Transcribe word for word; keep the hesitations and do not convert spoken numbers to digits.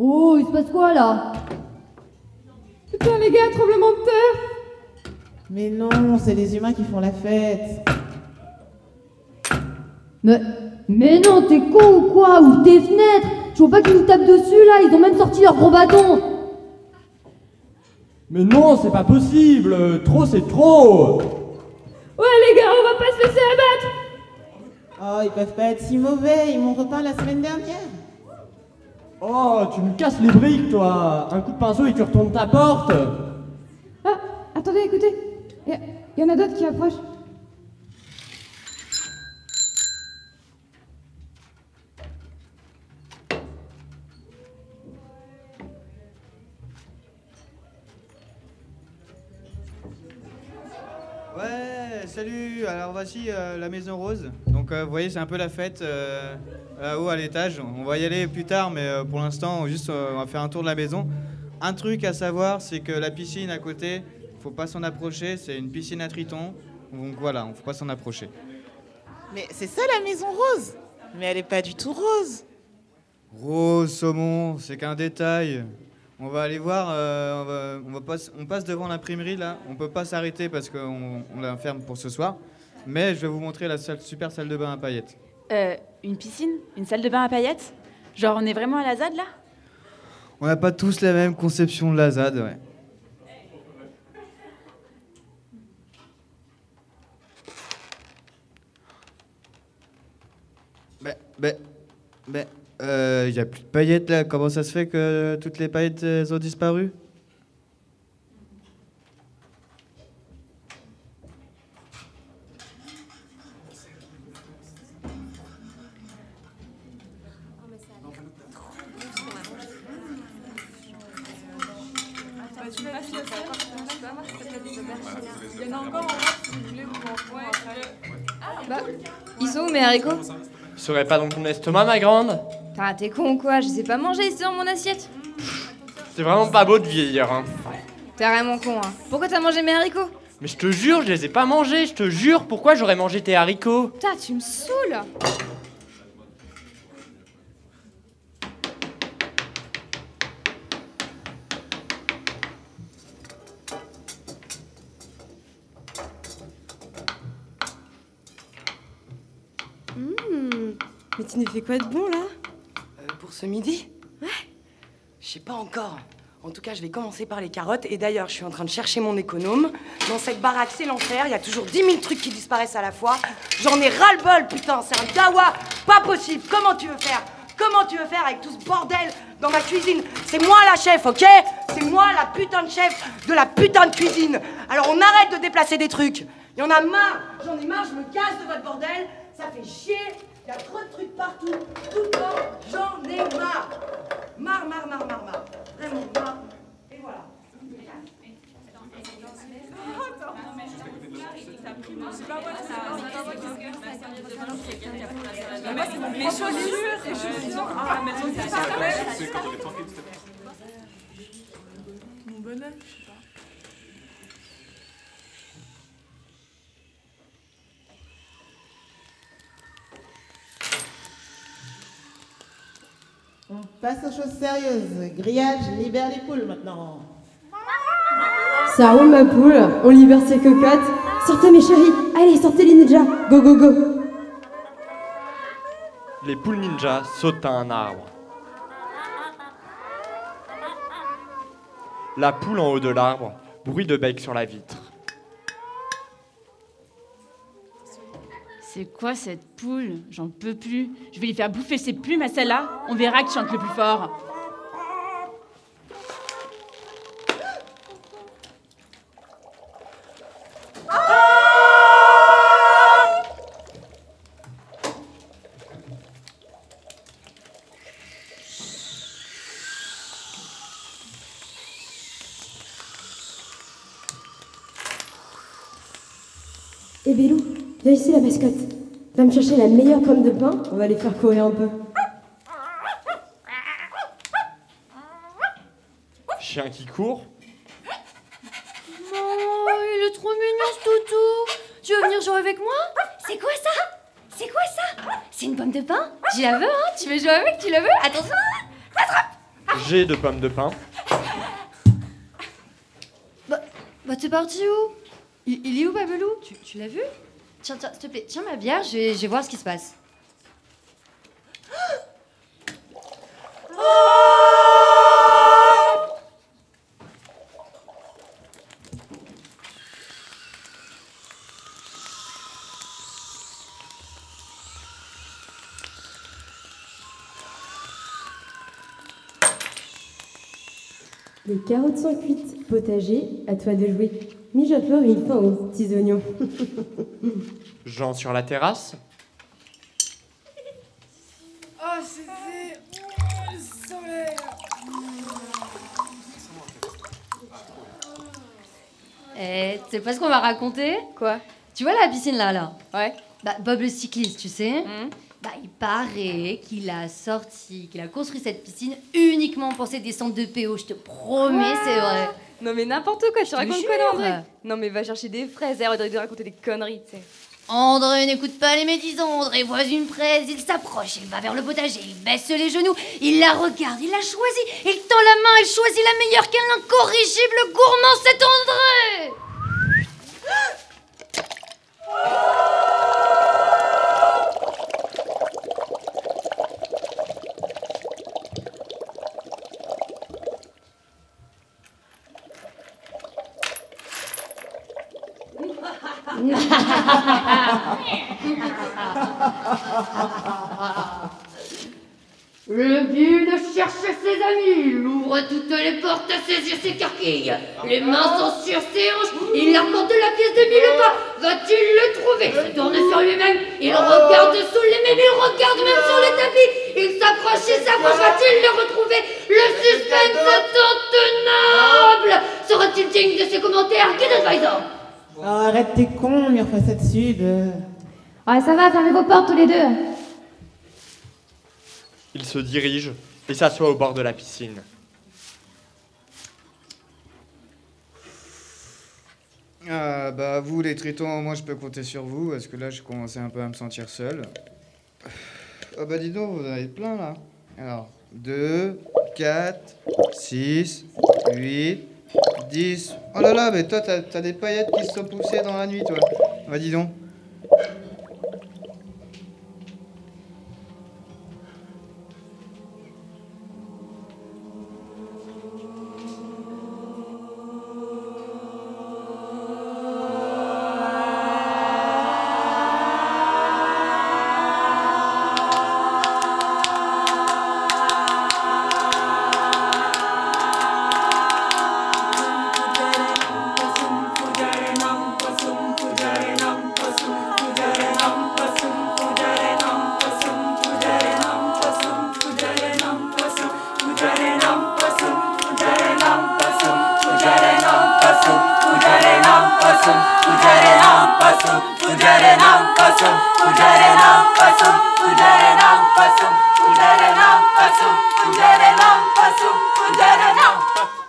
Oh, il se passe quoi là? Putain les gars, tremblement de terre! Mais non, c'est les humains qui font la fête. Mais, mais non, t'es con ou quoi? Ouvre tes fenêtres! Je vois pas qu'ils nous tapent dessus là, ils ont même sorti leur gros bâton! Mais non, c'est pas possible. Trop, c'est trop. Ouais les gars, on va pas se laisser abattre! Oh, ils peuvent pas être si mauvais, ils m'ont repeint la semaine dernière. Oh, tu me casses les briques, toi. Un coup de pinceau et tu retournes ta porte. Ah, attendez, écoutez. Il y, y en a d'autres qui approchent. Ouais, salut. Alors voici euh, la Maison Rose. Donc euh, vous voyez, c'est un peu la fête euh, là-haut à l'étage. On va y aller plus tard, mais euh, pour l'instant, juste euh, on va faire un tour de la maison. Un truc à savoir, c'est que la piscine à côté, faut pas s'en approcher. C'est une piscine à tritons. Donc voilà, on faut pas s'en approcher. Mais c'est ça la Maison Rose? Mais elle est pas du tout rose. Rose, saumon, c'est qu'un détail. On va aller voir, euh, on, va, on, va passe, on passe devant l'imprimerie là, on peut pas s'arrêter parce qu'on on la ferme pour ce soir, mais je vais vous montrer la salle, super salle de bain à paillettes. Euh, une piscine? Une salle de bain à paillettes? Genre on est vraiment à la Z A D là? On n'a pas tous la même conception de la Z A D, ouais. Ben, ben, ben... Il euh, n'y a plus de paillettes là, comment ça se fait que toutes les paillettes elles ont disparu? Bah, ils sont où mes haricots? Tu serais pas dans ton estomac, ma grande? Ah, t'es con ou quoi? Je sais pas manger ici dans mon assiette. C'est vraiment pas beau de vieillir, hein. T'es vraiment con, hein. Pourquoi t'as mangé mes haricots? Mais je te jure, je les ai pas mangés, je te jure. Pourquoi j'aurais mangé tes haricots? Putain, tu me saoules. Mmh. Mais tu nous fais quoi de bon, là? euh, Pour ce midi? Ouais. Je sais pas encore. En tout cas, je vais commencer par les carottes. Et d'ailleurs, je suis en train de chercher mon économe. Dans cette baraque, c'est l'enfer. Il y a toujours dix mille trucs qui disparaissent à la fois. J'en ai ras-le-bol, putain. C'est un dawa. Pas possible. Comment tu veux faire? Comment tu veux faire avec tout ce bordel dans ma cuisine? C'est moi la chef, ok? C'est moi la putain de chef de la putain de cuisine. Alors on arrête de déplacer des trucs. Il y en a marre. J'en ai marre. Je me casse de votre bordel. Ça fait chier. Il y a trop de trucs partout. Tout le temps. J'en ai marre. Marre, marre, marre, marre, marre. Vraiment marre. Et voilà. Les chaussures, les chaussures. Ah, mais c'est pas mon bonhomme, je sais pas. On passe aux choses sérieuses. Grillage, libère les poules maintenant. Ça roule ma poule, on libère ses cocottes. Sortez mes chéris, allez, sortez les ninjas. Go, go, go. Les poules ninjas sautent à un arbre. La poule en haut de l'arbre, bruit de bec sur la vitre. C'est quoi cette poule? J'en peux plus. Je vais lui faire bouffer ses plumes à celle-là. On verra qui chante le plus fort. Eh Bélou, viens ici la mascotte. Va me chercher la meilleure pomme de pain, on va les faire courir un peu. Chien qui court. Oh, il est trop mignon ce toutou. Tu veux venir jouer avec moi? C'est quoi ça? C'est quoi ça? C'est une pomme de pain? Je la veux, hein? Tu veux jouer avec? Tu la veux? Attention! Attrape! J'ai de pommes de pin. Bah, bah t'es parti où il, il est où, Babelou? Tu, tu l'as vu? Tiens, tiens, s'il te plaît, tiens ma bière, je vais, je vais voir ce qui se passe. Les carottes sont cuites, potager, à toi de jouer. Mi-japeur et une fin aux petits oignons. Jean sur la terrasse. Oh, c'était... Oh, le soleil. Eh, tu sais pas ce qu'on va raconter? Quoi? Tu vois la piscine là, là? Ouais. Bah, Bob le cycliste, tu sais? Mmh. Bah, il paraît qu'il a sorti, qu'il a construit cette piscine uniquement pour ses descentes de P O, je te promets, c'est vrai. Non mais n'importe quoi, tu te racontes jure. quoi là, André? Non mais va chercher des fraises, arrête de raconter des conneries, tu sais. André n'écoute pas les médisants, André voit une fraise, il s'approche, il va vers le potager, il baisse les genoux, il la regarde, il la choisit, il tend la main, il choisit la meilleure, quel incorrigible gourmand, c'est André! Le bulle cherche ses amis, il ouvre toutes les portes à saisir ses carquilles. Les mains sont sur ses hanches, il rapporte la pièce de mille pas. Va-t-il le trouver? Il se tourne sur lui-même, il regarde sous les mêmes, il regarde même sur le tapis. Il s'approche, il s'approche, va-t-il le retrouver? Le suspense intenable. Sera-t-il digne de ses commentaires? Kid Advisor. Oh, arrête tes cons, Murphy Sud. Ouais, ça va, fermez vos portes tous les deux. Il se dirige et s'assoit au bord de la piscine. Ah, bah vous les tritons, moi je peux compter sur vous, parce que là je commençais un peu à me sentir seul. Ah bah dis donc, vous en avez plein là. Alors, deux, quatre, six, huit, dix. Oh là là, mais toi t'as, t'as des paillettes qui se sont poussées dans la nuit, toi. Bah dis donc. Pasum,